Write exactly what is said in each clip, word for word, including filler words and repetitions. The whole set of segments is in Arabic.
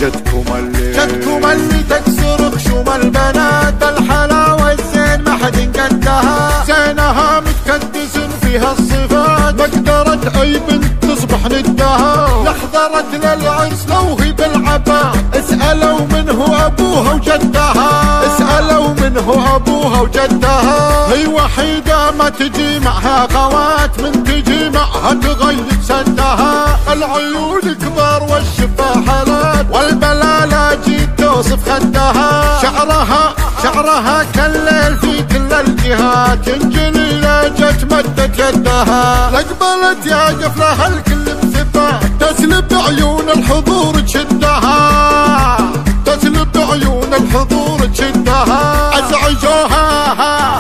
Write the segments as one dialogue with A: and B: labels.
A: جدكم اللي
B: جدكم اللي تكسر خشوم البنات، الحلاوة الزين ما حد قدها، زينها متكدس فيها الصفات، مقدرة اي بنت تصبح ندها، لحضرت للعرس لو هي بالعباء، اسألوا منه ابوها وجدها، اسألوا منه ابوها وجدها، هي وحيدة ما تجي معها خوات، من تجي معها تغيب سدها، العيون كبار والشفا حالات، والبلالة جيت توصف خدها، شعرها شعرها كالليل في كل الجهات، ينجلي لجت مدت يدها، لقبلت يا قفلها الكل بثبات، تسلب عيون الحضور تشدها، تسلب عيون الحضور تشدها، ازعجوها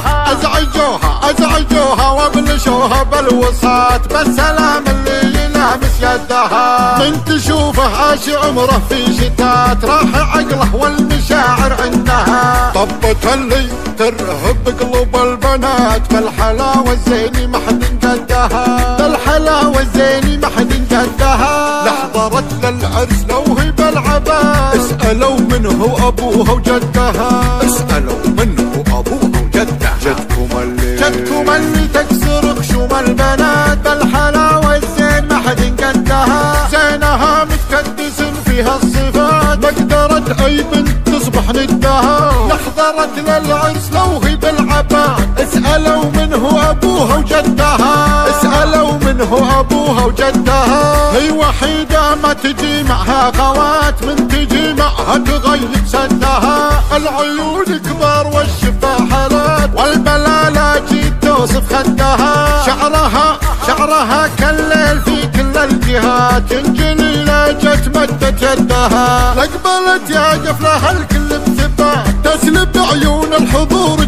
B: ازعجوها ازعجوها وابلشوها بالوساط، بالسلام اللي يلامس يدها، من تشوفه عاش عمره في شتات، راح عقله والمشاعر عندها، طبت اللي ترهب قلوب البنات، بالحلاوة الزيني ما حد قدها، بالحلاوة الزيني ما حد قدها، لحضرت للعرس لو هي بالعباء، اسألوا منه ابوها وجدها، اسألوا منه ابوها وجدها،
A: جدكم اللي
B: جدكم اللي تكسر خشوم البنات، بالحلاوة الزين ما حد قدها، زينها متكدس فيها الصفات، مقدرة اي بنت تصبح ندها، لحضرت للعرس لو هي بالعباء، اسألوا منه ابوها وجدها، اسألوا منه ابوها وجدها، هي وحيدة ما تجي معها خوات، من تجي معها تغيب سدها، العيون كبار والشفا حالات، والبلالة جيت توصف خدها، شعرها شعرها كالليل في كل الجهات، ينجلي لجت مدت يدها، لقبلت يا قفلها الكل بثبات، تسلب عيون الحضور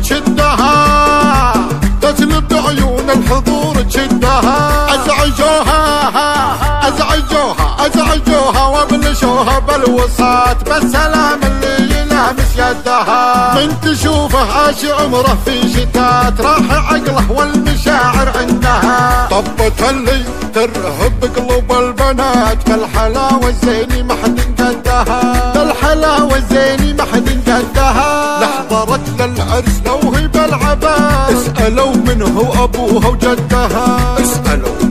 B: تشدها، تسلب عيون الحضور تشدها، ازعجوها ازعجوها ازعجوها وابلشوها بالوساط، بالسلام اللي يلامس يدها، من تشوفه عاش عمره في شتات، راح عقله والمشاعر عندها، طبت اللي ترهب قلوب البنات، بالحلاوة الزيني ما حد قدها، بالحلاوة الزيني ما حد قدها، لحضرت للعرس لو هي بالعباء، اسألوا منه ابوها وجدها، اسألوا